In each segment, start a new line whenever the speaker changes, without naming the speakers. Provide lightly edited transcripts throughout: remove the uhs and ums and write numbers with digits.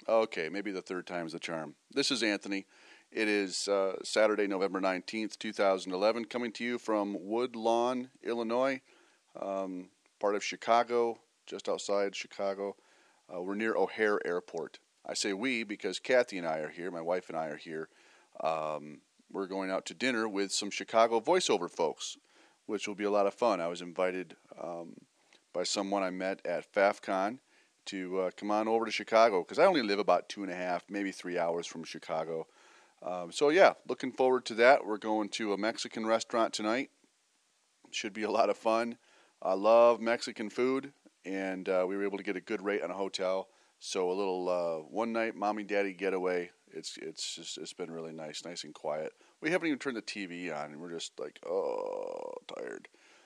Okay, maybe the third time's the charm. This is Anthony. It is Saturday, November 19th, 2011, coming to you from Woodlawn, Illinois, part of Chicago, just outside Chicago. We're near O'Hare Airport. I say we because Kathy and I are here, my wife and I are here. We're going out to dinner with some Chicago voiceover folks, which will be a lot of fun. I was invited by someone I met at FAFCon to come on over to Chicago because I only live about 2.5, maybe 3 hours from Chicago. Looking forward to that. We're going to a Mexican restaurant tonight. Should be a lot of fun. I love Mexican food, and we were able to get a good rate on a hotel. So a little one-night mommy-daddy getaway. It's been really nice and quiet. We haven't even turned the TV on, and we're just like, oh, tired.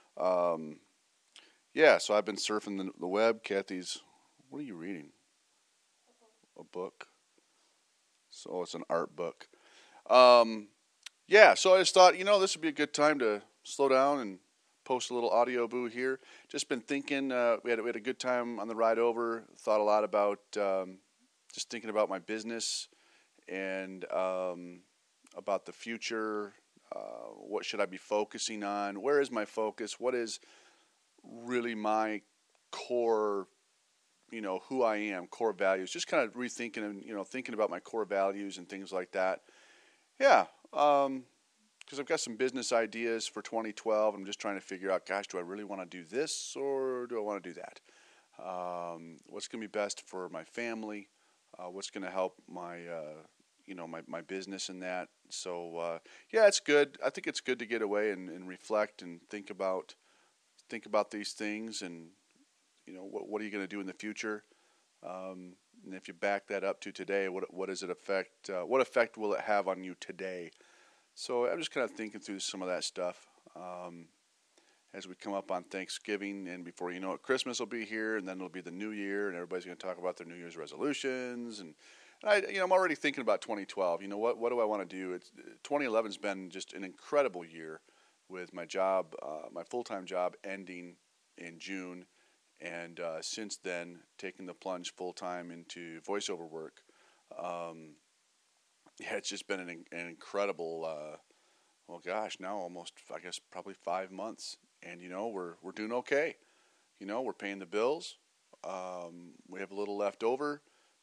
So I've been surfing the web. Kathy's, what are you reading? A book. So it's an art book. So I just thought, this would be a good time to slow down and post a little audio boo here. Just been thinking, we had a good time on the ride over. Thought a lot about just thinking about my business and about the future. What should I be focusing on? Where is my focus? What is really my core, who I am, core values? Just kind of rethinking and, thinking about my core values and things like that. Yeah, because I've got some business ideas for 2012. I'm just trying to figure out, gosh, do I really want to do this or do I want to do that? What's going to be best for my family? What's going to help my, my business in that? So, it's good. I think it's good to get away and reflect and think about these things and, what are you going to do in the future? And if you back that up to today, what does it affect? What effect will it have on you today? So I'm just kind of thinking through some of that stuff as we come up on Thanksgiving, and before you know it, Christmas will be here, and then it'll be the New Year, and everybody's going to talk about their New Year's resolutions. And I'm already thinking about 2012. What do I want to do? 2011's been just an incredible year with my job, my full-time job ending in June. And since then, taking the plunge full-time into voiceover work, it's just been an incredible, now almost, I guess, probably 5 months. And, we're doing okay. We're paying the bills. We have a little left over.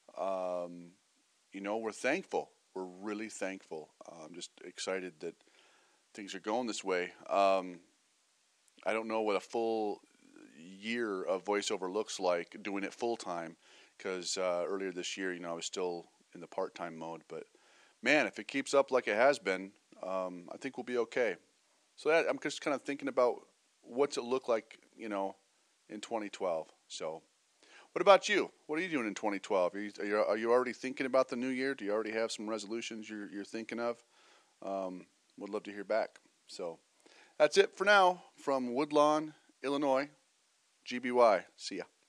We're thankful. We're really thankful. I'm just excited that things are going this way. I don't know what a full year of voiceover looks like doing it full time because earlier this year, I was still in the part-time mode. But man, if it keeps up like it has been, I think we'll be okay. So I'm just kind of thinking about what's it look like, in 2012. So what about you? What are you doing in 2012? Are you already thinking about the new year? Do you already have some resolutions you're thinking of? Would love to hear back. So that's it for now from Woodlawn, Illinois. GBY. See ya.